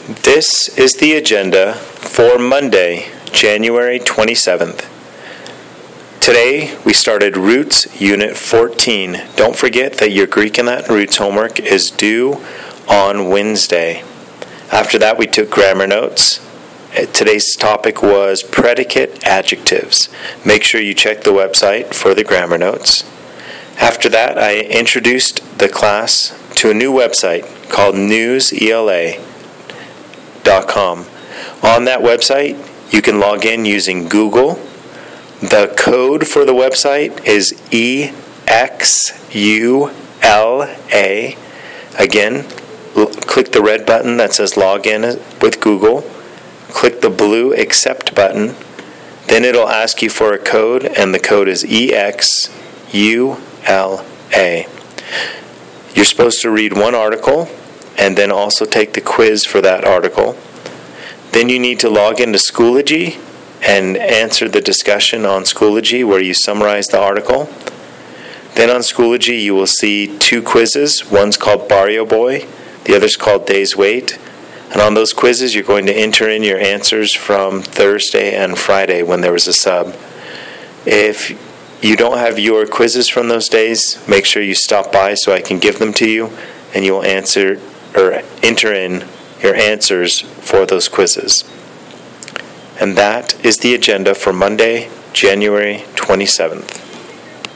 This is the agenda for Monday, January 27th. Today, we started Roots Unit 14. Don't forget that your Greek and Latin Roots homework is due on Wednesday. After that, we took grammar notes. Today's topic was predicate adjectives. Make sure you check the website for the grammar notes. After that, I introduced the class to a new website called newsela.com. On that website, you can log in using Google. The code for the website is EXULA. Again, click the red button that says log in with Google. Click the blue accept button. Then it'll ask you for a code, and the code is EXULA. You're supposed to read one article and then also take the quiz for that article. Then you need to log into Schoology and answer the discussion on Schoology where you summarize the article. Then on Schoology you will see two quizzes. One's called Barrio Boy, the other's called Day's Wait. And on those quizzes you're going to enter in your answers from Thursday and Friday when there was a sub. If you don't have your quizzes from those days, make sure you stop by so I can give them to you, and you will enter in your answers for those quizzes. And that is the agenda for Monday, January 27th.